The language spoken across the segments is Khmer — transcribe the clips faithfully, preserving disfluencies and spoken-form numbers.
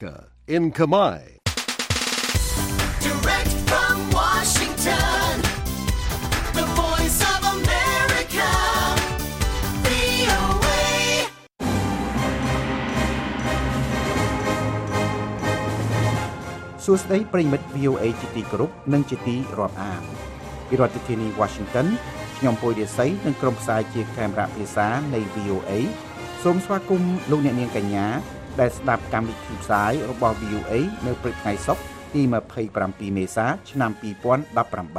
in Khmer. Direct from Washington, the voice of America, វី អូ เอសួស្តីប្រិយមិត្ត វី អូ เอ ជាទីគោរពនិងជាទីរាប់អានពីរដ្ឋធានី Washington ខ្ញុំពុយរាសីនិងក្រុមផ្សាយជាកាមេរ៉ាភាសានៃ វី អូ เอ សូមស្វាគមន៍លោកអ្នកនាងកញ្ញាដែលស្ដាប់កម្មវិធីផ្សាយរបស់ វី អូ เอ នៅព្រឹកថ្ងៃសុក្រទីยี่สิบเจ็ดមេសាឆ្នាំยี่สิบสิบแปด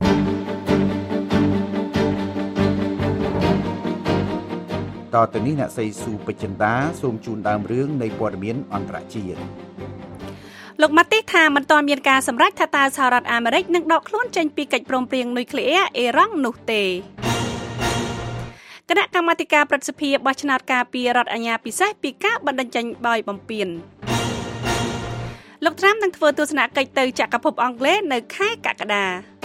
តទៅនេះអ្នកស្រីស៊ូពេជ្រចិន្តាសូមជូនដើមរឿងនៃព័ត៌មានអន្តរជាតិលោកម៉ាទីសថាមិនទាន់មានការសម្រេចថាតើសហរដ្ឋអាមេរិកនឹងដកខ្លួនចេញពីកិច្ចព្រមព្រៀងនុយក្លេអ៊ែរអ៊ីរ៉ង់នោះទេគណៈកម្មាធិការព្រឹទ្ធសភាបោះឆ្នោតការពីរដ្ឋអាជ្ញាពិសេសពីការបណ្តេញចេញបោយបំពានលោកត្រាំនឹងធ្វើទស្សនកិច្ចទៅចក្រភពអង់គ្លេសនៅខែកក្កដា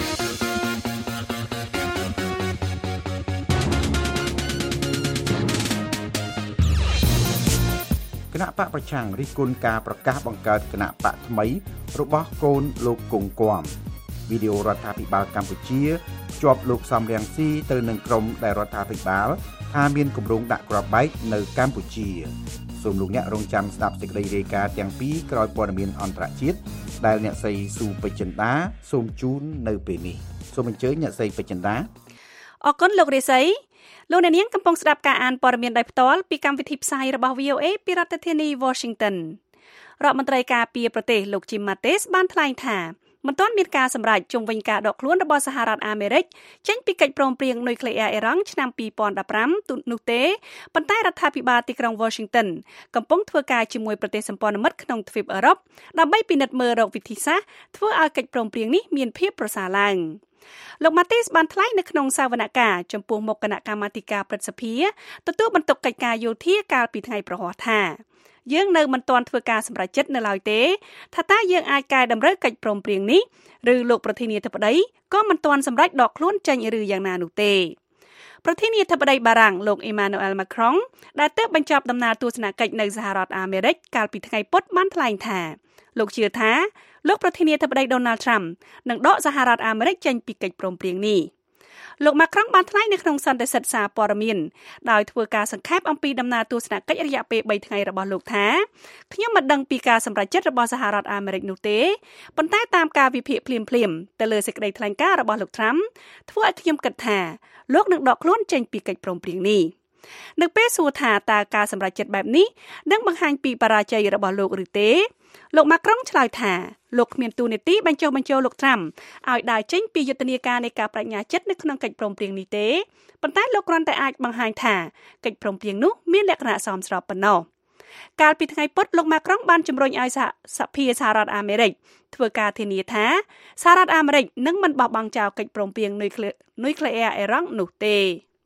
គណៈបកប្រឆាំងរិះគន់ការប្រកាសបង្កើតគណៈបកថ្មីរបស់កូនលោកគង់គំវីដេអូរដ្ឋាភិបាលកម្ពុជាជាប់លោកសំរងស៊ីទៅនឹងក្រុមដែលរដ្ឋាភិបាលថាមានគម្រោងដាក់គ្រាប់បែកនៅកម្ពុជាសូមលោកអ្នករងចាំស្ដាប់សេចក្តីរាយការណ៍ទាំងពីរក្រោយព័ត៌មានអន្តរជាតិដែលអ្នកស្រីស៊ូពេជ្រចិន្តាសូមជូននៅពេលនេះសូមអញ្ជើញអ្នកស្រីពេជ្រចិន្តាអរគុណលោករាសីលោកអ្នកនាងកំពុងស្ដាប់ការអានព័ត៌មានដោយផ្ទាល់ពីកម្មវិធីផ្សាយរបស់ វី អូ เอ ពីរដ្ឋធានី Washington រដ្ឋមន្ត្រីការពារប្រទេសលោក Jim Mattis បានថ្លែងថាមិនទាន់មានការសម្រេចជុំវិញការដកខ្លួនរបស់សហរដ្ឋអាមេរិកចេញពីកិច្ចព្រមព្រៀងនុយក្លេអ៊ែរអ៊ីរ៉ង់ឆ្នាំยี่สิบสิบห้าនោះទេប៉ុន្តែរដ្ឋាភិបាលទីក្រុង Washington កំពុងធ្វើការជាមួយប្រទេសសម្ព័ន្ធមិត្តក្នុងទ្វីបអឺរ៉ុបដើម្បីពិនិត្យមើលរកវិធីសាស្ត្រធ្វើឲ្យកិច្ចព្រមព្រៀងនេះមានភាពប្រសើរឡើងលោក Mattis បានថ្លែងនៅក្នុងសវនកម្មចំពោះមុខគណៈកម្មាធិការព្រឹទ្ធសភាទទួលបន្ទុកកិច្ចការយោធាកាលពីថ្ងៃប្រហ័សថាយើងនៅមិនទាន់ធ្វើការសម្រេចចិត្តនៅឡើយទេថាតើយើងអាចកែតម្រូវកិច្ចព្រមព្រៀងនេះឬលោកប្រធានាធិបតីក៏មិនទាន់សម្រេចដកខ្លួនចេញឬយ៉ាងណានោះទេប្រធានាធិបតីបារាំងលោក Emmanuel Macron ដែលទើបបញ្ចប់ដំណើរទស្សនកិច្ចនៅសហរដ្ឋអាមេរិកកាលពីថ្ងៃពុធបានថ្លែងថាលោកជឿថាលោកប្រធានាធិបតី Donald Trump នឹងដកសហរដ្ឋអាមេរិកចេញពីកិច្ចព្រមព្រៀងនេះលោក Macron បានថ្លែងនៅក្នុងសន្និសីទសារព័ត៌មានដោយធ្វើការសង្ខេបអំពីដំណើរទស្សនកិច្ចរយៈពេលបីថ្ងៃរបស់លោកថាខ្ញុំមិនដឹងពីការសម្រេចចិត្តរបស់សហរដ្ឋអាមេរិកនោះទេប៉ុន្តែតាមការវិភាគភ្លាមៗទៅលើសេចក្តីថ្លែងការណ៍របស់លោក Trump ធ្វើឲ្យខ្ញុំគិតថាលោកនឹងដកខ្លួនចេញពីកិច្ចព្រមព្រៀងនេះនៅពេលសួរថាតើការសម្រេចចិត្តបែបនេះនឹងបង្ហាញពីបរាជ័យរបស់លោកឬទេលោក Macron ឆ្លើយថាលោកគ្មានទូនាទីបញ្ចុះបញ្ចូលលោក Trump ឲ្យដើរចេញពីយុទ្ធនាការនៃការបញ្ញាចិត្តនៅក្នុងកិច្ចព្រមព្រៀងនេះទេប៉ុន្តែលោកគ្រាន់តែអាចបង្ហាញថាកិច្ចព្រមព្រៀងនោះមានលក្ខណៈសមស្របប៉ុណ្ណោះកាលពីថ្ងៃពុធលោក Macron បានជំរុញឲ្យសភាសហរដ្ឋអាមេរិកធ្វើការធានាថាសហរដ្ឋអាមេរិកនឹងមិនបោះបង់ចោលកិច្ចព្រមព្រៀងនុយក្លេអ៊ែរអ៊ីរ៉ង់នោះទេ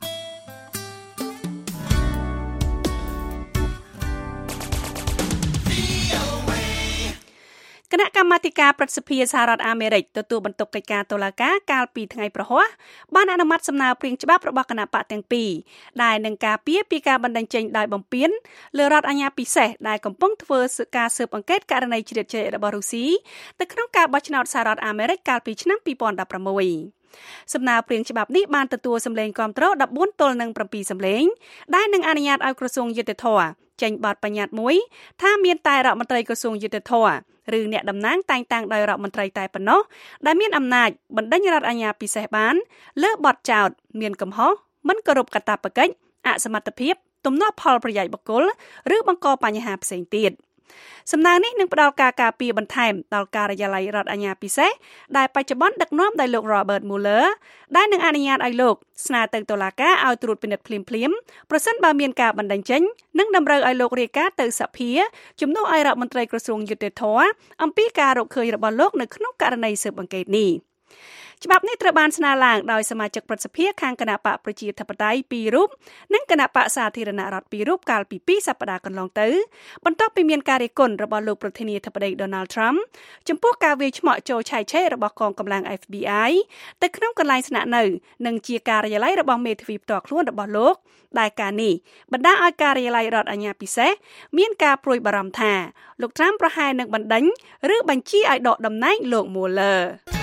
គណៈកម្មាធិការព្រឹទ្ធសភាសហរដ្ឋអាមេរិកទទួលបន្ទុកកិច្ចការតុលាការកាលពីថ្ងៃប្រហ័សបានអនុម័តសំណើព្រាងច្បាប់របស់គណៈបកទាំងពីរដែលនឹងការពារពីការបណ្តេញចេញដោយបំពានលើរដ្ឋអាជ្ញាពិសេសដែលកំពុងធ្វើការស៊ើបអង្កេតករណីជ្រៀតជ្រែករបស់រុស្ស៊ីទៅក្នុងការបោះឆ្នោតសហរដ្ឋអាមេរិកកាលពីឆ្នាំยี่สิบสิบหกសំណើព្រាងច្បាប់នេះបានទទួលសម្លេងគាំទ្រដប់បួនទល់នឹងเจ็ดសម្លេងដែលនឹងអនុញ្ញាតឲ្យក្រសួងយុតិធធម៌ចេញបទបញ្ញត្តិមួយថាមានតែរដ្ឋមន្ត្រីក្រសួងយុតិធធម៌ឬអ្នកតំណាងតែងតាំងដោយរដ្ឋមន្ត្រីតែប៉ុណ្ណោះដែលមានអំណាចបណ្តេញរដ្ឋអាជ្ញាពិសេសបានលើបទចោទមានកំហុសមិនគោរពកាតព្វកិច្ចអសមត្ថភាពទំនាស់ផលប្រយោជន៍បុគ្គលឬបង្កបញ្ហាផ្សេងទៀតសំណើនេះនឹងផ្ដល់ការការពារបន្ថែមដល់ការិយាល័យរដ្ឋអាជ្ញាពិសេសដែលបច្ចុប្បន្នដឹកនាំដោយលោក Robert Mueller ដែលនឹងអនុញ្ញាតឲ្យលោកស្នើទៅតុលាការឲ្យត្រួតពិនិត្យភ្លាមៗប្រសិនបើមានការបណ្តេញចេញនិងតម្រូវឲ្យលោករាយការណ៍ទៅសភាជំនួសឲ្យរដ្ឋមន្ត្រីក្រសួងយុតិធធម៌អំពីការរកឃើញរបស់លោកនៅក្នុងករណីស៊ើបអង្កេតនេះច្បាប់នេះត្រូវបានស្នើឡើងដោយសមាជិកប្រសិទ្ធិខាងគណៈបកប្រជាធិបតេយ្យពីររូបនិងគណៈបកសាធារណរដ្ឋពីររូបកាលពីពីរសប្តាហ៍កន្លងទៅបន្ទាប់ពីមានការរិះគន់របស់លោកប្រធានាធិបតី Donald Trump ចំពោះការវាយឆ្មក់ចូលឆែកឆេររបស់កងកម្លាំង F B I ទៅក្នុងកន្លែងស្នាក់នៅនិងជាការិយាល័យរបស់មេធាវីផ្ទាល់ខ្លួនរបស់លោកដែលការនេះបណ្ដាឲ្យការិយាល័យរដ្ឋអាជ្ញាពិសេសមានការព្រួយបារម្ភថាលោក Trump ប្រហែលនឹងបណ្ដេញឬបញ្ជាឲ្យដកតំណែងលោក Mueller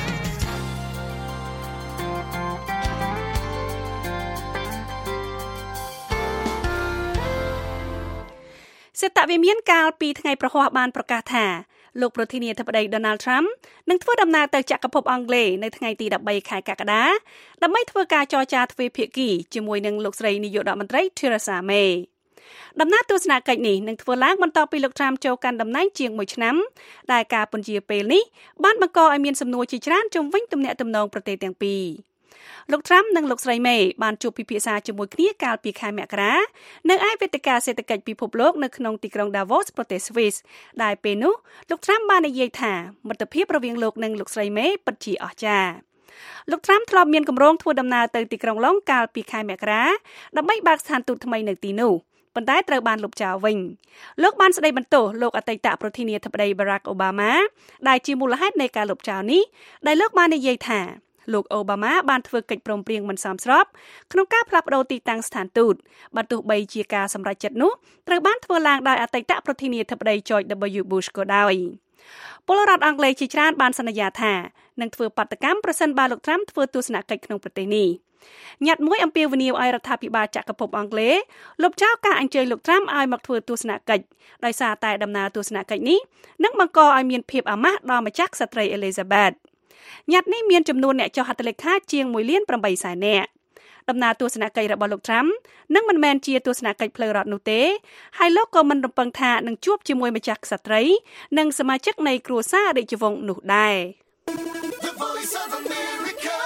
សេតវិមានកាលពីថ្ងៃប្រហ័សបានប្រកាសថាលោកប្រធានាធិបតី Donald Trump នឹងធ្វើដំណើរទៅចក្រភពអង់គ្លេសនៅថ្ងៃទី13ខែកក្កដាដើម្បីធ្វើការចរចាទ្វេភាគីជាមួយនឹងលោកស្រីនាយករដ្ឋមន្ត្រី Theresa May ដំណើរទស្សនកិច្ចនេះនឹងធ្វើឡើងបន្ទាប់ពីលោក Trump ចូលកាន់តំណែងជាងមួយឆ្នាំដែលការពន្យាពេលនេះបានបង្កឲ្យមានសំណួរជាច្រើនជុំវិញទំនាក់ទំនងប្រទេសទាំងពីរលោក Trump និងលោកស្រី May បានជួបពិភាក្សាជាមួយគ្នាកាលពីខែមករានៅឯវេទិកាសេដ្ឋកិច្ចពិភពលោកនៅក្នុងទីក្រុង Davos ប្រទេស Swiss ដែលពេលនោះលោក Trump បាននិយាយថាមិត្តភាពរវាងលោកនិងលោកស្រី May ពិតជាអស្ចារ្យលោក Trump ធ្លាប់មានគម្រោងធ្វើដំណើរទៅទីក្រុងឡុងកាលពីខែមករាដើម្បីបើកស្ថានទូតថ្មីនៅទីនោះប៉ុន្តែត្រូវបានលុបចោលវិញលោកបានស្ដីបន្ទោសលោកអតីតប្រធានាធិបតី Barack Obama ដែលជាមូលហេតុនៃការលុបចោលនេះដែលលោកបាននិយាយថាលោកអូបាម៉ាបានធ្វើកិច្ចព្រមព្រៀងមិនសមស្របក្នុងការផ្លាស់ប្តូរទីតាំងស្ថានទូតបើទោះបីជាការសម្រេចចិត្តនោះត្រូវបានធ្វើឡើងដោយអតីតប្រធានាធិបតី George W Bush ក៏ដោយពលរដ្ឋអង់គ្លេសជាច្រើនបានសន្យាថានឹងធ្វើបាតកម្មប្រសិនបើលោក Trump ធ្វើទស្សនកិច្ចក្នុងប្រទេសនេះញត្តិមួយអំពាវនាវឲ្យរដ្ឋាភិបាលចក្រភពអង់គ្លេសលុបចោលការអញ្ជើញលោក Trump ឲ្យមកធ្វើទស្សនកិច្ចដោយសារតែដំណើរទស្សនកិច្ចនេះនឹងបង្កឲ្យមានភាពអាម៉ាស់ដល់ម្ចាស់ក្សត្រី Elizabethញត្តិនេះមានចំនួនអ្នកចុះហត្ថលេខាជាងមួយលានប្រាំបីសែននាក់ដំណើរទស្សនកិច្ចរបស់លោក Trump នឹងមិនមែនជាទស្សនកិច្ចផ្លូវរដ្ឋនោះទេហើយលោកក៏មិនរំពឹងថានឹងជួបជាមួយម្ចាស់ក្សត្រីនិងសមាជិកនៃគ្រួសាររាជវង្សនោះដែរ The Voice of America,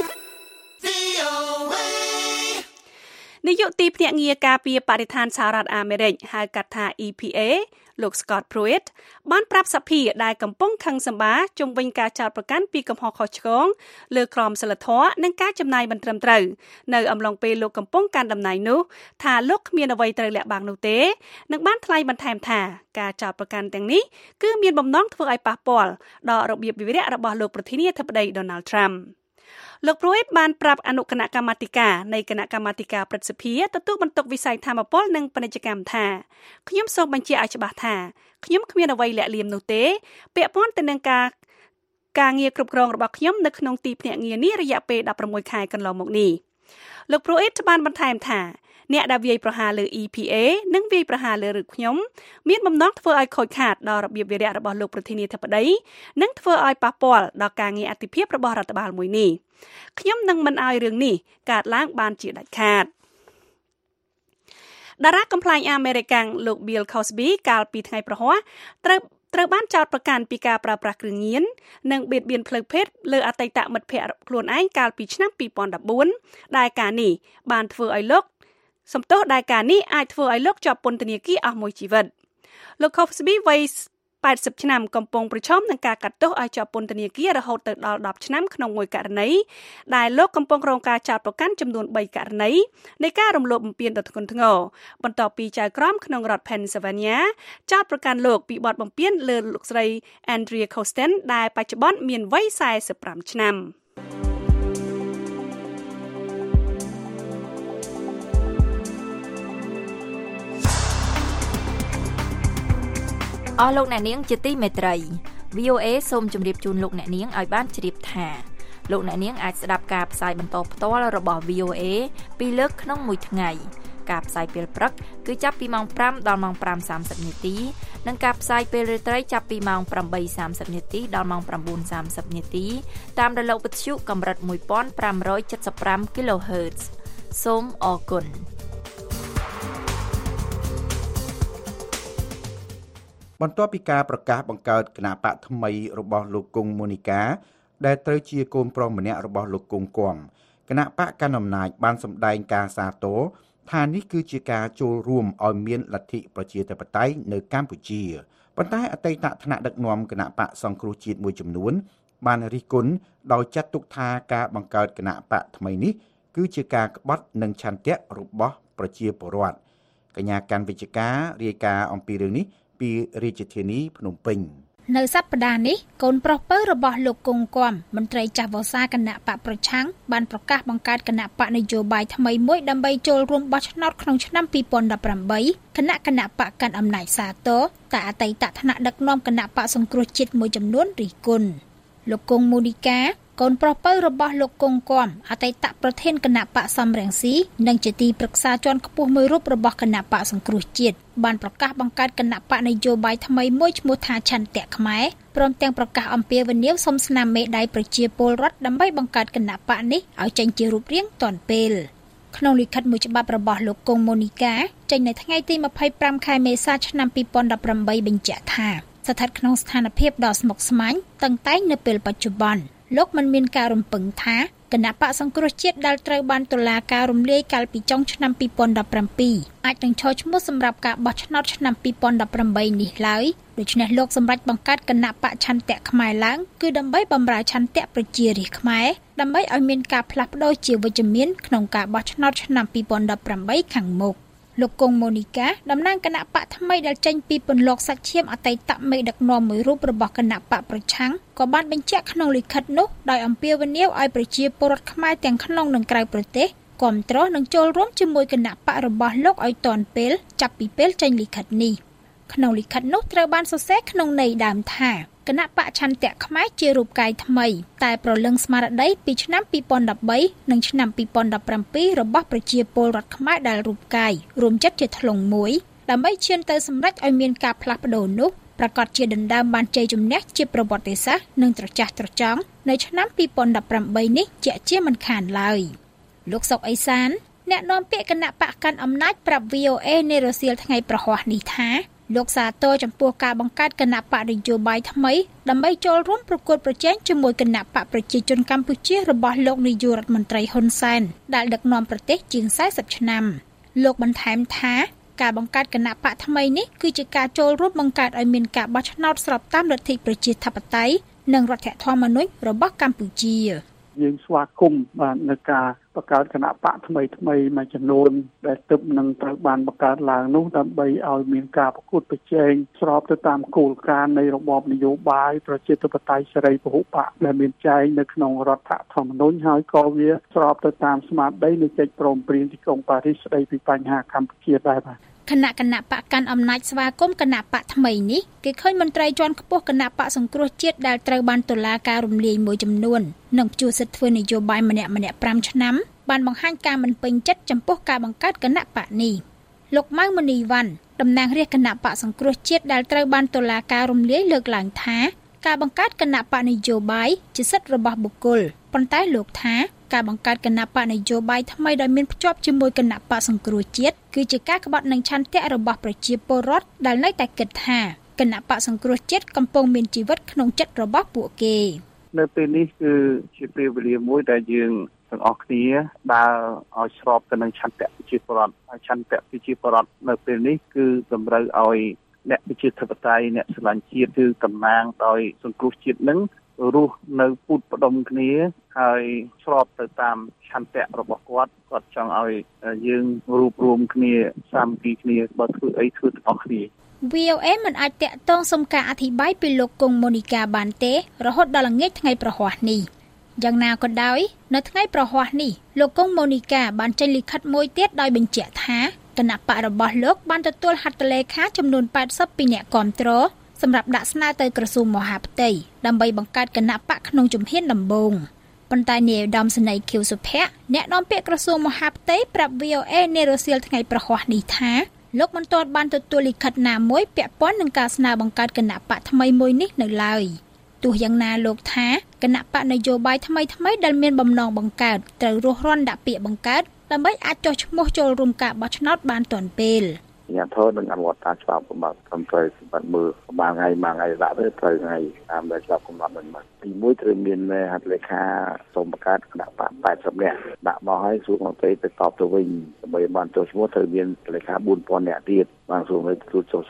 V O A នាយកទីភ្នាក់ងារការពារបរិស្ថានសហរដ្ឋអាមេរិកហៅកាត់ថា E P A លោក Scott Pruitt បានប្រាប់សភាដែលកំពុងខឹងសម្បាជុំវិញការចោទប្រកាន់ពីកំហុសខុសឆ្គងលើក្រមសីលធម៌និងការចំណាយមិនត្រឹមត្រូវនៅអំឡុងពេលលោកកំពុងកាន់តំណែងនោះថាលោកគ្មានអ្វីត្រូវលាក់បាំងនោះទេនិងបានថ្លែងបន្ថែមថាការចោទប្រកាន់ទាំងនេះគឺមានបំណងធ្វើឲ្យប៉ះពាល់ដល់របៀបវិវរៈរបស់លោកប្រធានាធិបតី Donald Trumpលោក Pruitt បានប្រាប់អនុគណៈកម្មាធិការនៃគណៈកម្មាធិការព្រឹទ្ធសភាទទួលបន្ទុកវិស័យធម្មពលនិងពាណិជ្ជកម្មថាខ្ញុំសូមបញ្ជាក់ឲ្យច្បាស់ថាខ្ញុំគ្មានអ្វីលាក់លៀមនោះទេពាក់ព័ន្ធទៅនឹងការការងារគ្រប់គ្រងរបស់ខ្ញុំនៅក្នុងទីភ្នាក់ងារនេះរយៈពេលដប់ប្រាំមួយខែកន្លងមកនេះលោក Pruitt បានបន្ថែមថាអ្នកដែលវាយប្រហារលើ E P A និងវាយប្រហារលើឬខ្ញុំមានបំណងធ្វើឲ្យខូចខាតដល់របៀបវិរៈរបស់លោកប្រធានាធិបតីនិងធ្វើឲ្យប៉ះពាល់ដល់ការងារអធិភាពរបស់រដ្ឋបាលមួយនេះខ្ញុំនឹងមិនឲ្យរឿងនេះកើតឡើងបានជាដាច់ខាតតារាកំប្លែងអាមេរិកាំងលោក Bill Cosby កាលពីថ្ងៃប្រហ័សត្រូវត្រូវបានចោទប្រកាន់ពីការប្រើប្រាស់គ្រឿងញៀននិងបៀតបៀនផ្លូវភេទលើអតីតមិត្តភក្តិខ្លួនឯងកាលពីឆ្នាំពីរពាន់ដប់បួនដែលការនេះបានធ្វើឲ្យលោកសំទោសដែលការនេះអាចធ្វើឲ្យលោកជាប់ពន្ធនាគារអស់មួយជីវិតលោក Cosby វ័យแปดสิบឆ្នាំកំពុងប្រឈមនឹងការកាត់ទោសឲ្យជាប់ពន្ធនាគាររហូតទៅដល់ដប់ឆ្នាំក្នុងមួយករណីដែលលោកកំពុងរងការចោទប្រកាន់ចំនួនបីករណីនៃការរំលោភបំពានដ៏ធ្ងន់ធ្ងរបន្ទាប់ពីចៅក្រមក្នុងរដ្ឋ Pennsylvania ចោទប្រកាន់លោកពីបទបំពានលើលោកស្រី Andrea Constand ដែលបច្ចុប្បន្នមានវ័យសែសិបប្រាំឆ្នាំអស់លោកអ្នកនាងជាទីមេត្រី V O A សូមជម្រាបជូនលោកអ្នកនាងឲ្យបានជ្រាបថាលោកអ្នកនាងអាចស្ដាប់ការផ្សាយបន្តផ្ទាល់របស់ V O A ពីរលើកក្នុងមួយថ្ងៃការផ្សាយពេលព្រឹកគឺចាប់ពីម៉ោងប្រាំដល់ម៉ោងប្រាំសាមសិបនាទីនិងការផ្សាយពេលរាត្រីចាប់ពីម៉ោងប្រាំបីសាមសិបនាទីដល់ម៉ោងប្រាំបួនសាមសិបនាទីតាមរលកវិទ្យុកម្រិតមួយពាន់ប្រាំរយเจ็ดสิบห้า kHz សូមអរគុណបន្ទាប់ពីការប្រកាសបង្កើតគណៈបកថ្មីរបស់លោកគង់មូនីកាដែលត្រូវជាកូនប្រុសម្នាក់របស់លោកគង់គំគណៈបកកណ្ដាលអំណាចបានសម្ដែងការសាទរថានេះគឺជាការចូលរួមឲ្យមានលទ្ធិប្រជាធិបតេយ្យនៅកម្ពុជាប៉ុន្តែអតីតថ្នាក់ដឹកនាំគណៈបកសង្គ្រោះជាតិមួយចំនួនបានរិះគន់ដោយចាត់ទុកថាការបង្កើតគណៈបកថ្មីនេះគឺជាការក្បត់និងឆន្ទៈរបស់ប្រជាពលរដ្ឋកញ្ញាកាន់វិជ្ជការរាយការណ៍អំពីរឿងនេះពីរាជធានីភ្នំពេញនៅសប្តាហ៍នេះកូនប្រុសពៅរបស់លោកគង់គំមន្ត្រីចាស់វស្សាគណៈបកប្រឆាំងបានប្រកាសបង្កើតគណៈបកនយោបាយថ្មីមួយដើម្បីចូលរួមបោះឆ្នោតក្នុងឆ្នាំពីរពាន់ដប់ប្រាំបីគណៈគណៈបកកាន់អំណាចសាទរតែអតីតថ្នាក់ដឹកនាំគណៈបកសង្គ្រោះជាតិមួយចំនួនរិះគន់លោកគង់មូនីកាកូនប្រុសពៅរបស់លោកគង់គំមអតីតប្រធានគណៈបកសំរងស៊ីនិងជាទីប្រឹក្សាជាន់ខ្ពស់មួយរូបរបស់គណៈបកសង្គ្រោះជាតិបានប្រកាសបង្កើតគណៈបកនយោបាយថ្មីមួយឈ្មោះថាឆន្ទៈខ្មែរព្រមទាំងប្រកាសអំពាវនាវសុំស្នាមមេដៃប្រជាពលរដ្ឋដើម្បីបង្កើតគណៈបកនេះឲ្យចេញជារូបរាងទាន់ពេលក្នុងលិខិតមួយច្បាប់របស់លោកគង់មូនីកាចេញនៅថ្ងៃទីម្ភៃប្រាំខែមេសាឆ្នាំពីរពាន់ដប់ប្រាំបីបញ្ជាក់ថាស្ថិតក្នុងស្ថានភាពដ៏ស្មុគស្មាញតឹងតែងនៅពេលបច្ចុប្បន្នលោកមិនមានការរំពឹងថាគណៈបកសង្គ្រោះជាតិដែលត្រូវបានតុលាការរំលាយកាលពីចុងឆ្នាំពីរពាន់ដប់ប្រាំពីរអាចនឹងឈរឈ្មោះសម្រាប់ការបោះឆ្នោតឆ្នាំពីរពាន់ដប់ប្រាំបីនេះឡើយដូច្នេះលោកសម្រេចបង្កើតគណៈបកឆន្ទៈខ្មែរឡើងគឺដើម្បីបម្រើឆន្ទៈប្រជារាស្ត្រខ្មែរដើម្បីឲ្យមានការផ្លាស់ប្ដូរជាវិជ្ជមានក្នុងការបោះឆ្នោតឆ្នាំពីរពាន់ដប់ប្រាំបីខាងមុខលោកគង់មូនីកាតំណាងគណៈបកថ្មីដែលចេញពីពន្លកសាច់ឈាមអតីតមេដឹកនាំមួយរូបរបស់គណៈបកប្រឆាំងក៏បានបញ្ជាក់ក្នុងលិខិតនោះដោយអំពាវនាវឲ្យប្រជាពលរដ្ឋខ្មែរទាំងក្នុងនិងក្រៅប្រទេសគាំទ្រនិងចូលរួមជាមួយគណៈបករបស់លោកឲ្យទាន់ពេលចាប់ពីពេលចេញលិខិតនេះក្នុងលិខិតនោះត្រូវបានសរសេរក្នុងន័យដើមថាគណៈបកឆន្ទៈខ្មែរជារូបកាយថ្មីតែប្រលឹងស្មារតីពីឆ្នាំពីរពាន់ដប់បីនិងឆ្នាំពីរពាន់ដប់ប្រាំពីររបស់ប្រជាពលរដ្ឋខ្មែរដែលរូបកាយរួមចិត្តជាធ្លុងមួយដើម្បីឈានទៅសម្រេចឲ្យមានការផ្លាស់ប្ដូរនោះប្រកាសជាដណ្ដើមបានជ័យជំនះជាប្រវត្តិសាស្ត្រនិងត្រចះត្រចង់នៅឆ្នាំពីរពាន់ដប់ប្រាំបីនេះជាក់ជាមិនខានឡើយលោកសុកអេសានអ្នកនាំពាក្យគណៈបកកាន់អំណាចប្រាប់ វី អូ អេ នៅរសៀលថ្ងៃប្រហ័សនេះថាលោកសាទរចំពោះការបង្កើតគណៈបកនយោបាយថ្មីដើម្បីចូលរួមប្រកួតប្រជែងជាមួយគណៈបកប្រជាជនកម្ពុជារបស់លោកនាយករដ្ឋមន្ត្រីហ៊ុនសែនដែលដឹកនាំប្រទេសជាងសែសិបឆ្នាំលោកបន្ថែមថាការបង្កើតគណៈបកថ្មីនេះគឺជាការចូលរួមបង្កើតឲ្យមានការបោះឆ្នោតស្របតាមលទ្ធិប្រជាធិបតេយ្យនិងរដ្ឋធម្មនុញ្ញរបស់កម្ពុជាយើងស្វាគមន៍បាននៅការបង្កើតគណៈបកថ្មីថ្មីមួយចំនួនដែលទើបនឹងត្រូវបានបង្កើតឡើងនោះដើម្បីឲ្យមានការប្រកួតប្រជែងស្របទៅតាមគោលការណ៍នៃរបបនយោបាយប្រជាធិបតេយ្យសេរីពហុបកដែលមានចែងនៅក្នុងរដ្ឋធម្មនុញ្ញហើយក៏វាស្របទៅតាមស្មារតីនៃកិច្ចព្រមព្រៀងទីក្រុងប៉ារីសស្តីពីបញ្ហាកម្ពុជាដែរបាទគណៈគណៈបកកាន់អំណាចស្វាគមន៍គណៈបកថ្មីនេះគេឃើញមន្ត្រីជាន់ខ្ពស់គណៈបកសង្គ្រោះជាតិដែលត្រូវបានតុលាការរំលាយមួយចំនួននិងព្យួរសិទ្ធិធ្វើនយោបាយម្នាក់ម្នាក់ប្រាំឆ្នាំបានបង្ហាញការមិនពេញចិត្តចំពោះការបង្កើតគណៈបកនេះលោកម៉ៅមនីវ៉ាន់តំណាងរាស្ត្រគណៈបកសង្គ្រោះជាតិដែលត្រូវបានតុលាការរំលាយលើកឡើងថាការបង្កើតគណៈបកនយោបាយជាសិទ្ធិរបស់បុគ្គលប៉ុន្តែលោកថាការបង្កើតគណៈបកនយោបាយថ្មីដែលមានភ្ជាប់ជាមួយគណៈបកសង្គ្រោះជាតិគឺជាការក្បត់នឹងឆន្ទៈរបស់ប្រជាពលរដ្ឋដែលនៅតែគិតថាគណៈបកសង្គ្រោះជាតិកំពុងមានជីវិតក្នុងចិត្តរបស់ពួកគេនៅពេលនេះគឺជាពេលវេលាមួយដែលយើងទាំងអស់គ្នាដើរឲ្យស្របទៅនឹងឆន្ទៈប្រជាពលរដ្ឋហើយឆន្ទៈប្រជាពលរដ្ឋនៅពេលនេះគឺតម្រូវឲ្យអ្នកប្រជាធិបតេយ្យអ្នកស្រឡាញ់ជាតិគឺតំណាងដោយសង្គ្រោះជាតិនឹងរស់នៅពុតផ្ដុំគ្នាហើយស្របទៅតាមឆន្ទៈរបស់គាត់គាត់ចង់ឲ្យយើងរួបរวมគ្នាសាមគ្គីគ្នាបើធ្វើអីធ្វើទាំងអស់គ្នាវី អូ អេ មិនអាចតាក់ទងសុំការអធិប្បាយពីលោកគង់មូនីកាបានទេរហូតដល់ល្ងាចថ្ងៃប្រហ័សនេះយ៉ាងណាក៏ដោយនៅថ្ងៃប្រហ័សនេះលោកគង់មូនីកាបានចេញលិខិតមួយទៀតដោយបញ្ជាក់ថាគណៈបករបស់លោកបានទទួលហត្ថលេខាចំនួនប៉ែតសិបពីអ្នកគាំទ្រសម្រាប់ដាក់ស្នើទៅក្រសួងមហាផ្ទៃដើម្បីបង្កើតគណៈបកក្នុងជំហានដំបូងប៉ុន្តែនាយឧត្តមសេនីយ៍ខៀវសុភ័ក្រអ្នកនាំពាក្យក្រសួងមហាផ្ទៃប្រាប់ វី អូ អេ នៅរសៀលថ្ងៃប្រហ័សនេះថាលោកមិនទាន់បានទទួលលិខិតណាមួយពាក់ព័ន្ធនឹងការស្នើបង្កើតគណៈបកថ្មីមួយនេះនៅឡើយទោះយ៉ាងណាលោកថាគណៈបកនយោបាយថ្មីថ្មីដែលមានបំណងបង្កើតត្រូវរស់រាន់ដាក់ពាក្យបង្កើតដើម្បីអាចចុះឈ្មោះចូលរួមការបោះឆ្នោតបានទាន់ពេលញាធរនឹងអនុវត្តតាមច្បាប់កំណត់ត្រឹមត្រូវសម្បត្តិមើលប្រហែលថ្ងៃមួយថ្ងៃដាក់ទៅត្រូវថ្ងៃតាមដែលច្បាប់កំណត់មិនមកទីមួយត្រូវមានហត្ថលេខាសូមបង្កើតគណៈបកប៉ែតសិបនាក់ដាក់មកឲ្យសួរមកទៅទៅតបទៅវិញដើម្បីបានចុះឈ្មោះត្រូវមានលេខាបួនពាន់នាក់ទៀតបានសួរទៅទទួលចុះឈ្មោះ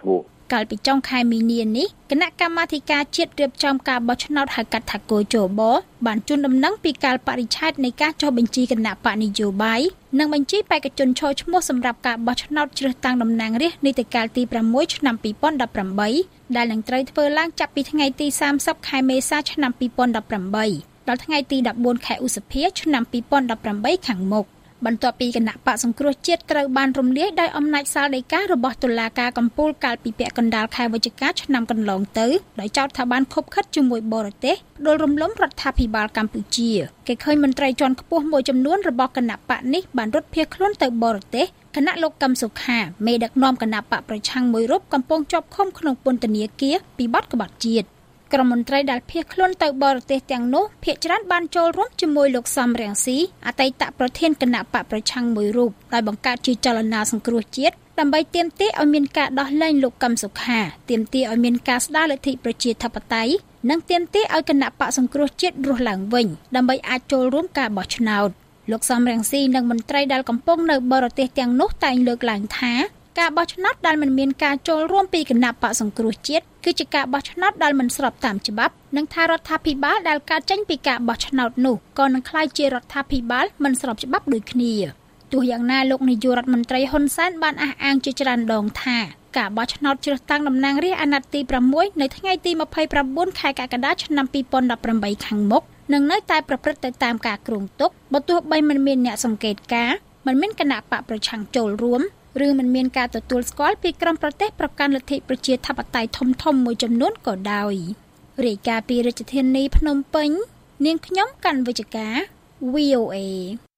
កាលពីចុងខែមីនានេះគណៈកម្មាធិការជាតិរៀបចំការបោះឆ្នោតហៅកាត់ថាកោជបបានជូនដំណឹងពីកាលបរិច្ឆេទនៃការចុះបញ្ជីគណៈបកនយោបាយនិងបញ្ជីបេក្ខជនចូលឈ្មោះសម្រាប់ការបោះឆ្នោតជ្រើសតាំងតំណាងរាស្ត្រនីតិកាលទី6ឆ្នាំពីរពាន់ដប់ប្រាំបីដែលនឹងត្រូវធ្វើឡើងចាប់ពីថ្ងៃទីសាមសិបខែមេសាឆ្នាំពីរពាន់ដប់ប្រាំបីដល់ថ្ងៃទីដប់បួនខែឧសភាឆ្នាំពីរពាន់ដប់ប្រាំបីខាងមុខបន្ទាប់ពីគណៈបកសង្គ្រោះជាតិត្រូវបានរំលាយដោយអំណាចសាលដីការបស់តុលាការកំពូលកាលពីពាក់កណ្ដាលខែវិច្ឆិកាឆ្នាំកន្លងទៅដោយចោទថាបានខុបខិតជាមួយបរទេសផ្ដួលរំលំរដ្ឋាភិបាលកម្ពុជាគេឃើញមន្ត្រីជាន់ខ្ពស់មួយចំនួនរបស់គណៈបកនេះបានរត់ភៀសខ្លួនទៅបរទេសគណៈលោកកឹមសុខាមេដឹកនាំគណៈបកប្រឆាំងមួយរូបកំពុងជាប់ឃុំក្នុងពន្ធនាគារពីបទក្បត់ជាតិក្រុមមន្ត្រីដែលភៀសខ្លួនទៅបរទេសទាំងនោះភាគច្រើនបានចូលរួមជាមួយលោកសំរងស៊ីអតីតប្រធានគណៈបកប្រឆាំងមួយរូបដោយបង្កើតជាចលនាសង្គ្រោះជាតិដើម្បីទាមទារឲ្យមានការដោះលែងលោកកឹមសុខាទាមទារឲ្យមានការស្ដារលទ្ធិប្រជាធិបតេយ្យនិងទាមទារឲ្យគណៈបកសង្គ្រោះជាតិរស់ឡើងវិញដើម្បីអាចចូលរួមការបោះឆ្នោតលោកសំរងស៊ីនិងមន្ត្រីដែលកំពុងនៅបរទេសទាំងនោះតែងលើកឡើងថាការបោះឆ្នោតដែលមិនមានការចូលរួមពីគណៈបកសង្គ្រោះជាតិគឺជាការបោះឆ្នោតដែលមិនស្របតាមច្បាប់និងថារដ្ឋាភិបាលដែលកើតចេញពីការបោះឆ្នោតនោះក៏នឹងក្លាយជារដ្ឋាភិបាលមិនស្របច្បាប់ដូចគ្នាទោះយ៉ាងណាលោកនាយករដ្ឋមន្ត្រីហ៊ុនសែនបានអះអាងជាច្រើនដងថាការបោះឆ្នោតជ្រើសតាំងតំណាងរាស្ត្រអាណត្តិទី6នៅថ្ងៃទីម្ភៃប្រាំបួនខែកក្កដាឆ្នាំពីរពាន់ដប់ប្រាំបីខាងមុខនឹងនៅតែប្រព្រឹត្តទៅតាមការគ្រោងទុកបើទោះបីមិនមានអ្នកសង្កេតការណ៍មិនមានគណៈបកប្រឆាំងចូលរួមឬមិនមានការទទួលស្គាល់ពីក្រុមប្រទេសប្រកាន់លទ្ធិប្រជាធិបតេយ្យធំធំមួយចំនួនក៏ដោយរាយការណ៍ពីរាជធានីភ្នំពេញនាងខ្ញុំកាន់វិជ្ជការ វី អូ เอ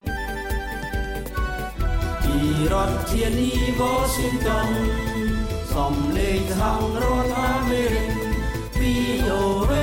ពីរដ្ឋធានី Washington សំឡេងខាងរដ្ឋអាមេរិក វី អូ เอ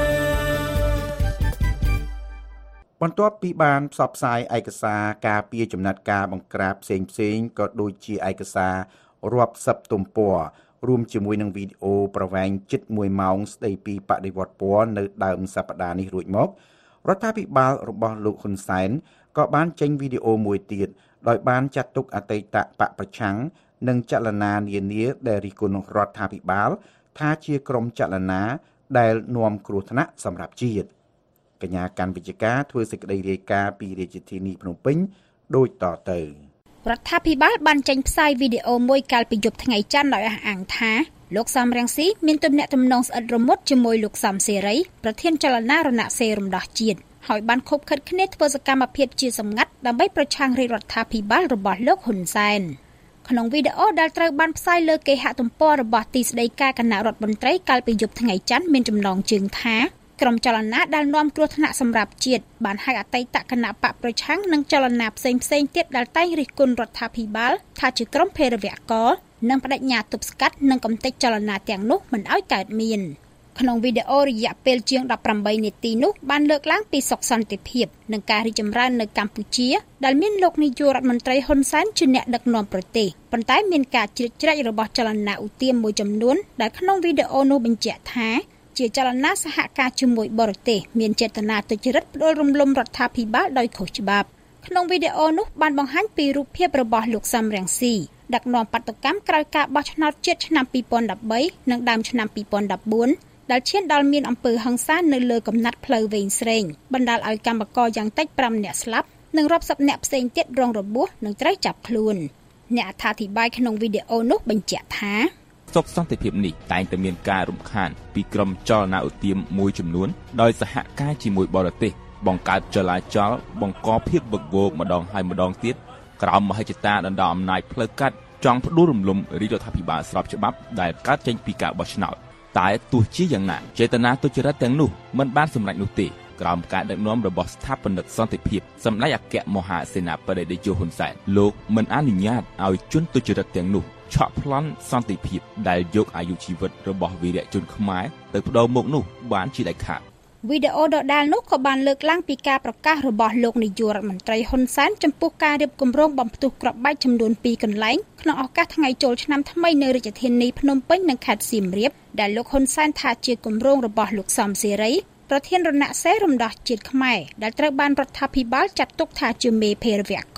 បន្ទាប់ពីបានផ្សព្វផ្សាយឯកសារការពារចំណាត់ការបង្ក្រាបផ្សេងផ្សេងក៏ដូចជាឯកសាររាប់សិបទំព័ររួមជាមួយនឹងវីដេអូប្រវែងជិតមួយម៉ោងស្ដីពីបដិវត្តពណ៌នៅដើមសប្តាហ៍នេះរួចមករដ្ឋាភិបាលរបស់លោកហ៊ុនសែនក៏បានចេញវីដេអូមួយទៀតដោយបានចាត់ទុកអតីតបកប្រឆាំងនិងចលនានានាដែលរិះគន់រដ្ឋាភិបាលថាជាក្រុមចលនាដែលនាំគ្រោះថ្នាក់សម្រាប់ជាតិកញ្ញាកាន់វិជ្ជការធ្វើសេចក្តីរាយការណ៍ពីរាជធានីភ្នំពេញដូចតទៅរដ្ឋាភិបាលបានចេញផ្សាយវីដេអូមួយកាលពីយប់ថ្ងៃច័ន្ទដោយអះអាងថាលោកសំរងស៊ីមានទំនាក់ទំនងស្អិតរមុតជាមួយលោកសំសេរីប្រធានចលនារណសិរ្សរំដោះជាតិហើយបានខົບខិតគ្នាធ្វើសកម្មភាពជាសម្ងាត់ដើម្បីប្រឆាំងរាជរដ្ឋាភិបាលរបស់លោកហ៊ុនសែនក្នុងវីដេអូដែលត្រូវបានផ្សាយលើគេហទំព័ររបស់ទីស្តីការគណៈរដ្ឋមន្ត្រីកាលពីយប់ថ្ងៃច័ន្ទមានចំណងជើងថាក្រុមចលនាដែលនាំគ្រោះថ្នាក់សម្រាប់ជាតិបានហៅអតីតគណៈបកប្រឆាំងនិងចលនាផ្សេងផ្សេងទៀតដែលតែងរិះគន់រដ្ឋាភិបាលថាជាក្រុមភេរវករនិងបដិញ្ញាទប់ស្កាត់និងកំទេចចលនាទាំងនោះមិនឲ្យកើតមានក្នុងវីដេអូរយៈពេលជាងដប់ប្រាំបីនាទីនោះបានលើកឡើងពីសុខសន្តិភាពនិងការរីកចម្រើននៅកម្ពុជាដែលមានលោកនាយករដ្ឋមន្ត្រីហ៊ុនសែនជាអ្នកដឹកនាំប្រទេសប៉ុន្តែមានការជ្រៀតជ្រែករបស់ចលនាឧទាមមួយចំនួនដែលក្នុងវីដេអូនោះបញ្ជាក់ថាជាចលនាសហការជាមួយបរទេសមានចេតនាទុច្ចរិតផ្ដួលរំលំរដ្ឋាភិបាលដោយខុសច្បាប់ក្នុងវីដេអូនោះបានបង្ហាញពីរូបភាពរបស់លោកសំរងស៊ីដឹកនាំបាតុកម្មក្រោយការបោះឆ្នោតជាតិឆ្នាំពីរពាន់ដប់បីនិងដើមឆ្នាំពីរពាន់ដប់បួនដែលឈានដល់មានអំពើហិង្សានៅលើកំណាត់ផ្លូវវែងស្រេងបណ្ដាលឲ្យកម្មករយ៉ាងតិចប្រាំនាក់ស្លាប់និងរាប់សិបនាក់ផ្សេងទៀតរងរបួសនិងត្រូវចាប់ខ្លួនអ្នកអត្ថាធិប្បាយក្នុងវីដេអូនោះបញ្ជាក់ថាសុខសន្តិភាពនេះតែងតែមានការរំខានពីក្រុមចលនាឧទាមមួយចំនួនដោយសហការជាមួយបរទេសបង្កើតចលាចលបង្កភាពវឹកវរម្ដងហើយម្ដងទៀតក្រោមមហិច្ឆតាដណ្ដើមអំណាចផ្លូវកាត់ចង់ផ្ដួលរំលំរាជរដ្ឋាភិបាលស្របច្បាប់ដែលកើតចេញពីការបោះឆ្នោតតែទោះជាយ៉ាងណាចេតនាទុច្ចរិតទាំងនោះមិនបានសម្រេចនោះទេក្រោមការដឹកនាំរបស់ស្ថាបនិកសន្តិភាពសម្ដេចអគ្គមហាសេនាបតីតេជោហ៊ុនសែនលោកមិនអនុញ្ញាតឲ្យជនទុច្ចរិតទាំងនោះឆក់ប្លន់សន្តិភាពដែលយកអាយុជីវិតរបស់វីរៈជនខ្មែរទៅបដូរមកនោះបានជាដាច់ខាតវីដេអូដដែលនោះក៏បានលើកឡើងពីការប្រកាសរបស់លោកនាយករដ្ឋមន្ត្រីហ៊ុនសែនចំពោះការរៀបគម្រោងបំផ្ទុះគ្រាប់បែកចំនួនពីរកន្លែងក្នុងឱកាសថ្ងៃចូលឆ្នាំថ្មីនៅរាជធានីភ្នំពេញនិងខេត្តសៀមរាបដែលលោកហ៊ុនសែនថាជាគម្រោងរបស់លោកសំសេរីប្រធានរណសិរ្សរំដោះជាតិខ្មែរដែលត្រូវបានរដ្ឋាភិបាលចាត់ទុកថាជាមេភេរវករ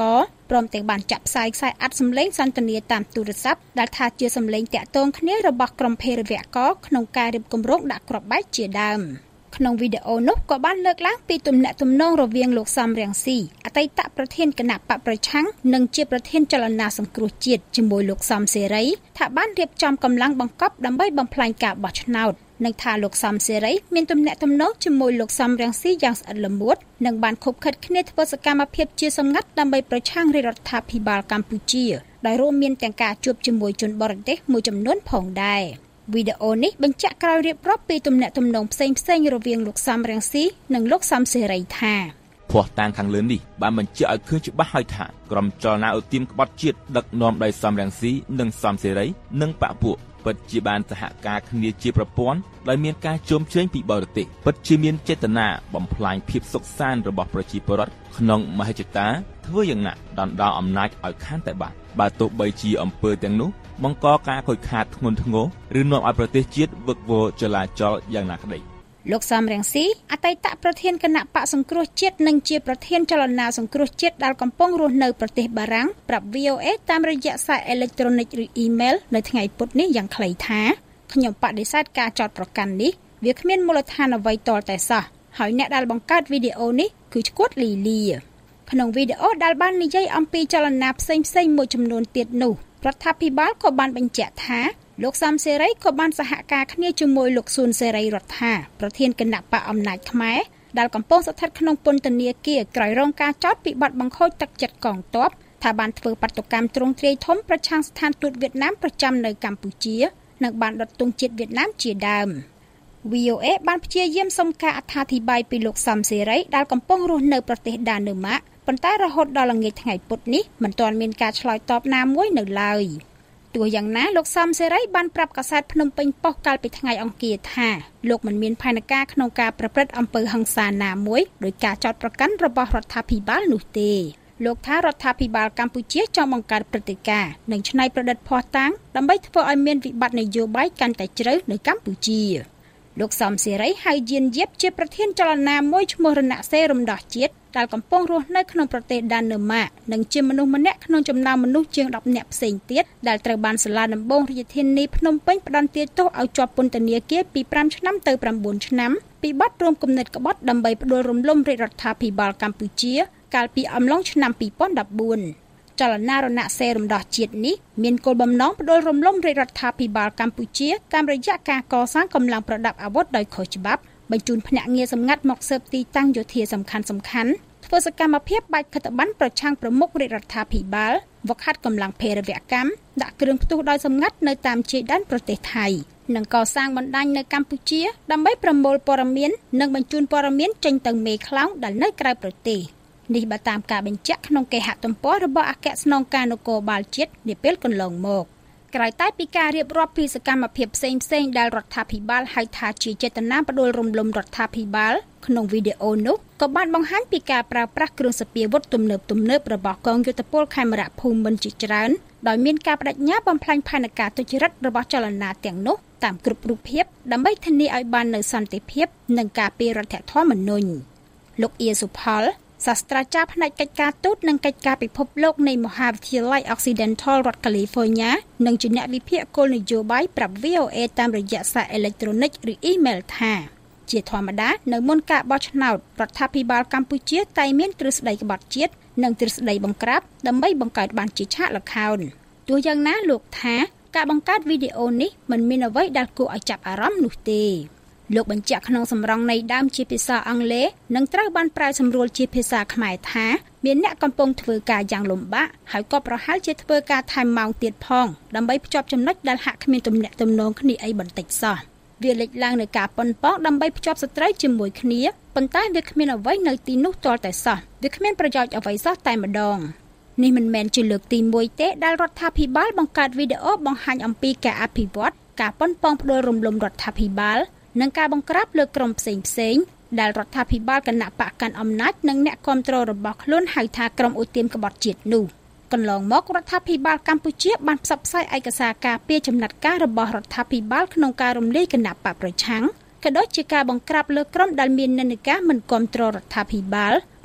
ព្រមទាំងបានចាក់ផ្សាយខ្សែអាត់សម្លេងសន្ទនាតាមទូរស័ព្ទដែលថាជាសម្លេងតាក់ទងគ្នារបស់ក្រុមភេរវករក្នុងការរៀបគម្រោងដាក់គ្រាប់បែកជាដើមក្នុងវីដេអូនោះក៏បានលើកឡើងពីទំនាក់ទំនងរវាងលោកសំរងស៊ីអតីតប្រធានគណៈបកប្រឆាំងនិងជាប្រធានចលនាសង្គ្រោះជាតិជាមួយលោកសំសេរីថាបានរៀបចំកម្លាំងបង្កប់ដើម្បីបំផ្លាញការបោះឆ្នោតនិងថាលោកសំសេរីមានទំនាក់ទំនងជាមួយលោកសំរងស៊ីយ៉ាងស្អិតល្មួតនិងបានខົບខិតគ្នាធ្វើសកម្មភាពជាសម្ងាត់ដើម្បីប្រឆាំងរដ្ឋាភិបាលកម្ពុជាដោយរួមមានទាំងការជួបជាមួយជនបរទេសមួយចំនួនផងដែរវីដេអូនេះបញ្ជាក់ក្រោយរៀបរាប់ពីទំនាក់ទំនងផ្សេងៗរវាងលោកសំរងស៊ីនិងលោកសំសេរីថាភ័ស្តុតាងខាងលើនេះបានបញ្ជាក់ឲ្យឃើញច្បាស់ហើយថាក្រុមចលនាឧទាមក្បត់ជាតិដឹកនាំដោយសំរងស៊ីនិងសំសេរីនិងបកពួកពិតជាបានសហការគ្នាជាប្រព័ន្ធដោយមានការជុំជ្រែងពីបរទេសពិតជាមានចេតនាបំផ្លាញភាពសុខសាន្តរបស់ប្រជាពលរដ្ឋក្នុងមហិច្ឆតាធ្វើយ៉ាងណាដណ្ដើមអំណាចឲ្យកាន់តែបានបើទោះបីជាអំពើទាំងនោះបង្កការខូចខាតធ្ងន់ធ្ងរឬនាំឲ្យប្រទេសជាតិវឹកវរចលាចលយ៉ាងណាក្តីលោកសំរងស៊ីអតីតប្រធានគណៈបកសង្គ្រោះជាតិនិងជាប្រធានចលនាសង្គ្រោះជាតិដែលកំពុងរស់នៅប្រទេសបារាំងប្រាប់ វី អូ អេ តាមរយៈសារអេឡិចត្រូនិកឬអ៊ីមែលនៅថ្ងៃពុធនេះយ៉ាងខ្លីថាខ្ញុំបដិសេធការចោទប្រកាន់នេះវាគ្មានមូលដ្ឋានអ្វីទាល់តែសោះហើយអ្នកដែលបង្កើតវីដេអូនេះគឺឈ្កួតលីលីក្នុងវីដេអូដែលបាននិយាយអំពីចលនាផ្សេងៗមួយចំនួនទៀតនោះរដ្ឋាភិបាលក៏បានបញ្ជាក់ថាលោកសំសេរីក៏បានសហការគ្នាជាមួយលោកស៊ុនសេរីរដ្ឋាប្រធានគណៈបកអំណាចខ្មែរដែលកំពុងស្ថិតក្នុងពន្ធនាគារក្រោយរងការចោទពីបទបង្ខូចទឹកចិត្តកងទ័ពថាបានធ្វើបាតុកម្មទ្រង់ទ្រាយធំប្រឆាំងស្ថានទូតវៀតណាមប្រចាំនៅកម្ពុជានិងបានដុតទង់ជាតិវៀតណាមជាដើម វី អូ អេ បានព្យាយាមសុំការអត្ថាធិប្បាយពីលោកសំសេរីដែលកំពុងរស់នៅប្រទេសដាណឺម៉ាកប៉ុន្តែរហូតដល់ល្ងាចថ្ងៃពុធនេះមិនទាន់មានការឆ្លើយតបណាមួយនៅឡើយទោះយ៉ាងណាលោកសំសេរីបានប្រាប់កាសែតភ្នំពេញប៉ុស្តិ៍កាលពីថ្ងៃអង្គារថាលោកមិនមានផែនការក្នុងការប្រព្រឹត្តអំពើហិង្សាណាមួយដោយការចោទប្រកាន់របស់រដ្ឋាភិបាលនោះទេលោកថារដ្ឋាភិបាលកម្ពុជាចង់បង្កើតព្រឹត្តិការណ៍និងច្នៃប្រឌិតភស្តុតាងដើម្បីធ្វើឲ្យមានវិបត្តិនយោបាយកាន់តែជ្រៅនៅកម្ពុជាលោកសំសេរីហៅយានយៀបជាប្រធានចលនាមួយឈ្មោះរណសេរីរំដោះជាតិដែលកំពុងរស់នៅក្នុងប្រទេសដាណឺម៉ាកនិងជាមនុស្សម្នាក់ក្នុងចំណោមមនុស្សជាងដប់នាក់ផ្សេងទៀតដែលត្រូវបានសាលាដំបងរាជធានីភ្នំពេញផ្តន្ទាទោសឲ្យជាប់ពន្ធនាគារពីប្រាំឆ្នាំទៅប្រាំបួនឆ្នាំពីបទរួមគំនិតក្បត់ដើម្បីផ្ដួលរំលំរាជរដ្ឋាភិបាលកម្ពុជាកាលពីអំឡុងឆ្នាំពីរពាន់ដប់បួនចលនារណសេរីរំដោះជាតិនេះមានគោលបំណងផ្ដួលរំលំរាជរដ្ឋាភិបាលកម្ពុជាតាមរយៈការកសាងកម្លាំងប្រដាប់អាវុធដោយខុសច្បាប់បញ្ជូនភ្នាក់ងារសម្ងាត់មកស៊ើបទីតាំងយោធាសំខាន់សំខាន់ធ្វើសកម្មភាពបាច់ខិតប័ណ្ណប្រឆាំងប្រមុខរាជរដ្ឋាភិបាលវឹកហាត់កម្លាំងភេរវកម្មដាក់គ្រឿងផ្ទុះដោយសម្ងាត់នៅតាមជ័យដែនប្រទេសថៃនិងកសាងបណ្ដាញនៅកម្ពុជាដើម្បីប្រមូលព័ត៌មាននិងបញ្ជូនព័ត៌មានចេញទៅមេខ្លោងដែលនៅក្រៅប្រទេសនេះបើតាមការបញ្ជាក់ក្នុងគេហទំព័ររបស់អគ្គស្នងការនគរបាលជាតិនាពេលកន្លងមកក្រៅតែពីការរៀបរាប់ពីសកម្មភាពផ្សេងៗដែលរដ្ឋាភិបាលហៅថាជាចេតនាផ្ដួលរំលំរដ្ឋាភិបាលក្នុងវីដេអូនោះក៏បានបង្ហាញពីការប្រើប្រាស់គ្រឿងសព្វាវុធទំនើបទំនើបរបស់កងយោធពលខេមរៈភូមិន្ទជាច្រើនដោយមានការបដិញ្ញាបំផ្លាញផែនការទុច្ចរិតរបស់ចលនាទាំងនោះតាមគ្រប់រូបភាពដើម្បីធានាឲ្យបាននូវសន្តិភាពនិងការពាររដ្ឋធម្មនុញ្ញលោកអៀសុផលសាស្ត្រាចារ្យផ្នែកកិច្ចការទូតនិងកិច្ចការពិភពលោកនៃមហាវិទ្យាល័យ Occidental រដ្ឋ California និងជាអ្នកវិភាគគោលនយោបាយប្រាប់ វី អូ អេ តាមរយៈសារអេឡិចត្រូនិកឬអ៊ីមែលថាជាធម្មតានៅមុនការបោះឆ្នោតរដ្ឋាភិបាលកម្ពុជាតែងមានទ្រឹស្ដីក្បត់ជាតិនិងទ្រឹស្ដីបង្ក្រាបដើម្បីបង្កើតបានជាឆាកល្ខោនទោះយ៉ាងណាលោកថាការបង្កើតវីដេអូនេះមិនមានអ្វីដែលគួរឲ្យចាប់អារម្មណ៍នោះទេលោកបញ្ជាក់ក្នុងសម្រងនៃដើមជាភាសាអង់គ្លេសនិងត្រូវបានប្រែសម្រួលជាភាសាខ្មែរថាមានអ្នកកំពុងធ្វើការយ៉ាងលំបាកហើយក៏ប្រហែលជាធ្វើការថែមម៉ោងទៀតផងដើម្បីភ្ជាប់ចំណុចដែលហាក់គ្មានទំនាក់ទំនងគ្នាអីបន្តិចសោះវាលេចឡើងនៅការប៉ុនប៉ងដើម្បីភ្ជាប់សត្រូវជាមួយគ្នាប៉ុន្តែវាគ្មានអ្វីនៅទីនោះទាល់តែសោះវាគ្មានប្រយោជន៍អ្វីសោះតែម្ដងនេះមិនមែនជាលើកទីមួយទេដែលរដ្ឋាភិបាលបង្កើតវីដេអូបង្ហាញអំពីការអភិវឌ្ឍការប៉ុនប៉ងផ្ដួលរំលំរដ្ឋាភិបាលនិងការបង្ក្រាបលើក្រុមផ្សេងផ្សេងដែលរដ្ឋាភិបាលគណៈបកកាន់អំណាចនិងអ្នកគាំទ្ររបស់ខ្លួនហៅថាក្រុមឧទាមក្បត់ជាតិនោះកន្លងមករដ្ឋាភិបាលកម្ពុជាបានផ្សព្វផ្សាយឯកសារការពារចំណាត់ការរបស់រដ្ឋាភិបាលក្នុងការរំលាយគណៈបកប្រឆាំងក៏ដូចជាការបង្ក្រាបលើក្រុមដែលមាននិន្នាការមិនគាំទ្ររដ្ឋាភិបាល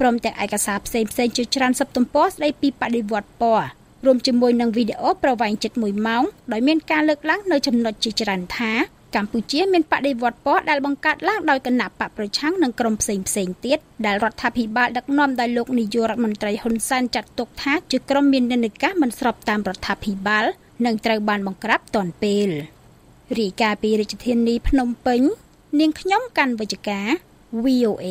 ព្រមទាំងឯកសារផ្សេងផ្សេងជាច្រើនសិបទំព័រស្ដីពីបដិវត្តពណ៌រួមជាមួយនឹងវីដេអូប្រវែងជិតមួយម៉ោងដោយមានការលើកឡើងនៅចំណុចជាច្រើនថាកម្ពុជាមានបដិវត្តពណ៌ដែលបង្កើតឡើងដោយគណៈបកប្រឆាំងនិងក្រុមផ្សេងផ្សេងទៀតដែលរដ្ឋាភិបាលដឹកនាំដោយលោកនាយករដ្ឋមន្ត្រីហ៊ុនសែនចាត់ទុកថាជាក្រុមមាននិន្នាការមិនស្របតាមរដ្ឋាភិបាលនិងត្រូវបានបង្ក្រាបទាន់ពេលរាយការណ៍ពីរាជធានីភ្នំពេញនាងខ្ញុំកាន់វិជ្ជការ វី អូ เอ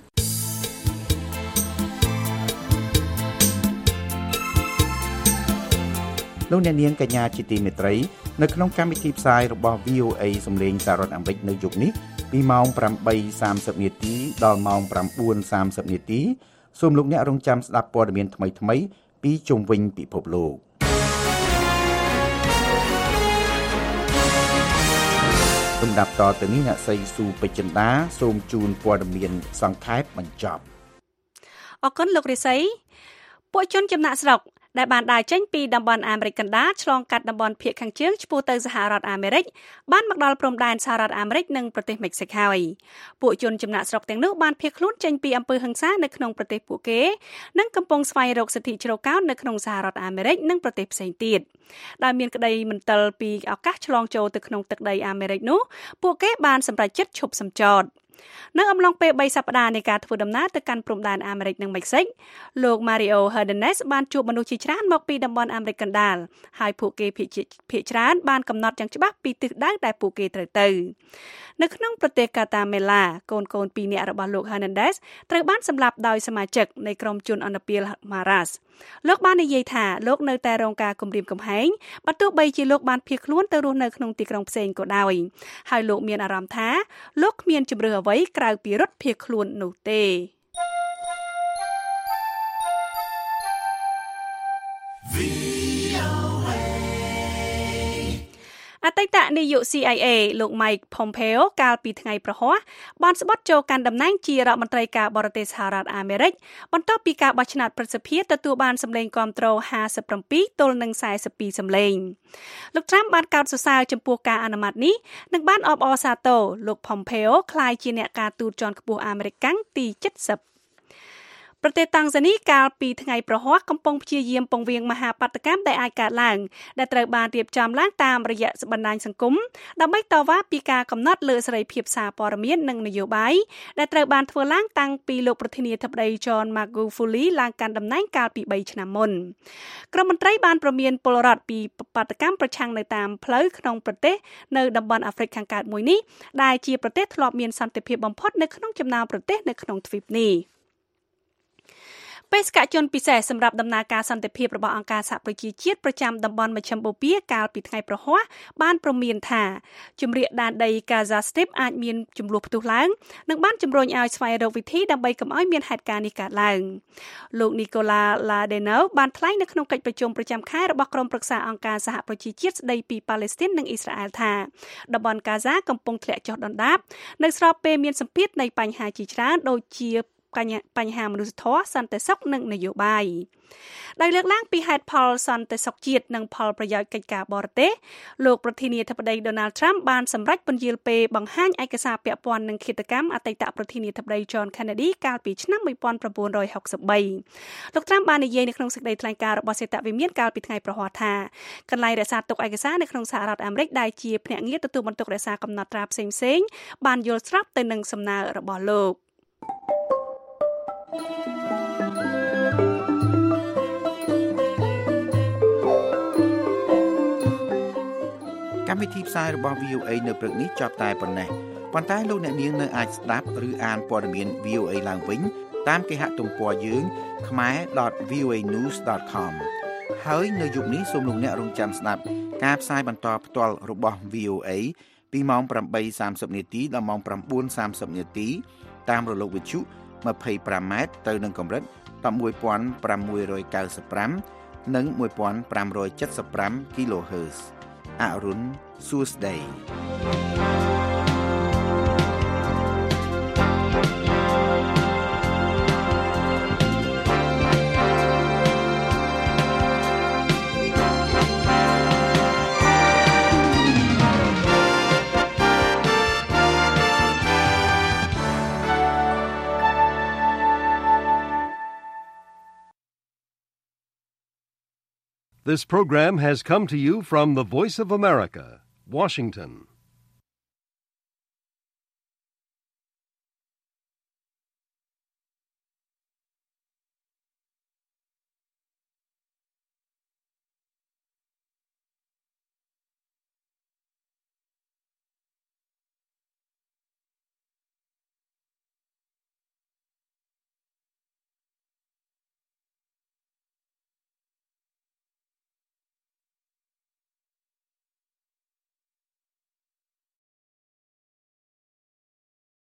លោកអ្នកនាងកញ្ញាជាទីមេត្រីនៅក្នុងកម្មវិធីផ្សាយរបស់ វី អូ เอ សំឡេងសហរដ្ឋអាមេរិកនៅយប់នេះពីម៉ោង ប្រាំបីសាមសិប នាទីដល់ម៉ោង ប្រាំបួនសាមសិប នាទីសូមលោកអ្នករងចាំស្ដាប់ព័ត៌មានថ្មីៗពីជុំវិញពិភពលោកសម្រាប់តទៅនេះអ្នកស្រីស៊ូពេជ្រចិន្តាសូមជូនព័ត៌មានសង្ខេបបញ្ចប់អរគុណលោករិស័យពួកជនចំណាក់ស្រុកដែលបានដើរចេញពីតំបន់អាមេរិកកណ្ដាលឆ្លងកាត់តំបន់ភាគខាងជើងឆ្ពោះទៅសហរដ្ឋអាមេរិកបានមកដល់ព្រំដែនសហរដ្ឋអាមេរិកនិងប្រទេសមិចស៊ិកហើយពួកជនចំណាក់ស្រុកទាំងនោះបានភៀសខ្លួនចេញពីអំពើហិង្សានៅក្នុងប្រទេសពួកគេនិងកំពុងស្វែងរកសិទ្ធិជ្រកកោននៅក្នុងសហរដ្ឋអាមេរិកនិងប្រទេសផ្សេងទៀតដែលមានក្តីមន្ទិលពីឱកាសឆ្លងចូលទៅក្នុងទឹកដីអាមេរិកនោះពួកគេបានសម្រេចចិត្តឈប់សម្ចតនៅអំឡុងពេលបីសប្តាហ៍នៃការធ្វើដំណើរទៅកាន់ព្រំដែនអាមេរិកនិងមិចស៊ិកលោក Mario Hernandez បានជួបមនុស្សជាច្រើនមកពីតំបន់អាមេរិកកណ្ដាលហើយពួកគេភាគច្រើនបានកំណត់យ៉ាងច្បាស់ពីទិសដៅដែលពួកគេត្រូវទៅនៅក្នុងប្រទេសកាតាមេឡាកូនកូនពីរនាក់របស់លោក Hernandez ត្រូវបានសម្លាប់ដោយសមាជិកនៃក្រុមជនអន្តពាល Maras លោកបាននិយាយថាលោកនៅតែរងការគំរាមកំហែងបើទោះបីជាលោកបានភៀសខ្លួនទៅរស់នៅក្នុងទីក្រុងផ្សេងក៏ដោយហើយលោកមានអារម្មណ៍ថាលោកគ្មានជម្រើសអ្វីក្រៅពីរត់ភៀសខ្លួននោះទេអតីតនាយក ซี ไอ เอ លោក Mike Pompeo កាលពីថ្ងៃប្រហ័សបានស្បត់ចូលកាន់តំណែងជារដ្ឋមន្ត្រីការបរទេសសហរដ្ឋអាមេរិកបន្ទាប់ពីការបោះឆ្នោតប្រសិទ្ធភាពទទួលបានសម្លេងគាំទ្រห้าสิบเจ็ดទល់នឹងสี่สิบtwoសម្លេងលោក Trump បានកោតសរសើរចំពោះការអនុម័តនេះនិងបានអបអរសាទរលោក Pompeo ក្លាយជាអ្នកការទូតជាន់ខ្ពស់អាមេរិកទីเจ็ดสิบប្រទេសតាំងហ្សានីកាលពីថ្ងៃប្រហ័សកំពុងព្យាយាមពង្រៀងមហាបាតុកម្មដែលអាចកើតឡើងដែលត្រូវបានរៀបចំឡើងតាមរយៈបណ្ដាញសង្គមដើម្បីតវ៉ាពីការកំណត់លើសេរីភាពសារព័ត៌មាននិងនយោបាយដែលត្រូវបានធ្វើឡើងតាំងពីលោកប្រធានាធិបតី John Magufuli ឡើងកាន់តំណែងកាលពីបីឆ្នាំមុនក្រុមមន្ត្រីបានព្រមានពលរដ្ឋពីបាតុកម្មប្រឆាំងនៅតាមផ្លូវក្នុងប្រទេសនៅតំបន់អាហ្វ្រិកខាងកើតមួយនេះដែលជាប្រទេសធ្លាប់មានសន្តិភាពបំផុតនៅក្នុងចំណោមប្រទេសនៅក្នុងទ្វីបនេះបេសកជនពិសេសសម្រាប់ដំណើរការសន្តិភាពរបស់អង្គការសហប្រជាជាតិប្រចាំតំបន់មជ្ឈិមបូព៌ាកាលពីថ្ងៃប្រហ័សបានព្រមានថាជំរាកដែនដី Gaza Strip អាចមានចំនួនផ្ទុះឡើងនិងបានជំរុញឲ្យស្វែងរកវិធីដើម្បីកុំឲ្យមានហេតុការណ៍នេះកើតឡើងលោក Nicola Ladenau បានថ្លែងនៅក្នុងកិច្ចប្រជុំប្រចាំខែរបស់ក្រុមប្រឹក្សាអង្គការសហប្រជាជាតិស្ដីពីប៉ាឡេស្ទីននិងអ៊ីស្រាអែលថាតំបន់ Gaza កំពុងធ្លាក់ចុះដុនដាបនៅស្របពេលមានសម្ពាធនៃបញ្ហាជាច្រើនដូចជាបញ្ហាមនុស្សធម៌សន្តិសុខនិងនយោបាយដោយលើកឡើងពីហេតុផលសន្តិសុខជាតិនិងផលប្រយោជន៍កិច្ចការបរទេសលោកប្រធានាធិបតី Donald Trump បានសម្រេចពន្យាលពេលបង្ហាញឯកសារពាក់ព័ន្ធនឹងឃាតកម្មអតីតប្រធានាធិបតី John Kennedy កាលពីឆ្នាំnineteen sixty-threeលោក Trump បាននិយាយនៅក្នុងសេចក្តីថ្លែងការណ៍របស់សេតវិមានកាលពីថ្ងៃប្រហ័សថាកន្លែងរក្សាទុកឯកសារនៅក្នុងសហរដ្ឋអាមេរិកដែលជាភ្នាក់ងារទទួលបន្ទុករក្សាកំណត់ត្រាផ្សេងៗបានយល់ស្របទៅនឹងសំណើរបស់លោកកម្មវិធីផ្សាយរបស់ វី អូ เอ នៅព្រឹកនេះចប់តែប៉ុណ្ណេះប៉ុន្តែលោកអ្នកនាងនៅអាចស្ដាប់ឬអានព័ត៌មាន វី អូ เอ ឡើងវិញតាមគេហទំព័រយើង khmer dot v o a news dot com ហើយនៅយប់នេះសូមលោកអ្នករងចាំស្ដាប់ការផ្សាយបន្តផ្ទាល់របស់ វី អូ เอ ពីម៉ោងeight thirtyនាទីដល់ម៉ោងnine thirtyនាទីតាមរលកវិទ្យុtwenty-fiveម៉ែត្រទៅនឹងកម្រិតeleven ninety-fiveនិងfifteen seventy-five គីឡូហឺតซ์អរុនសួស្ដី This program has come to you from the Voice of America, Washington.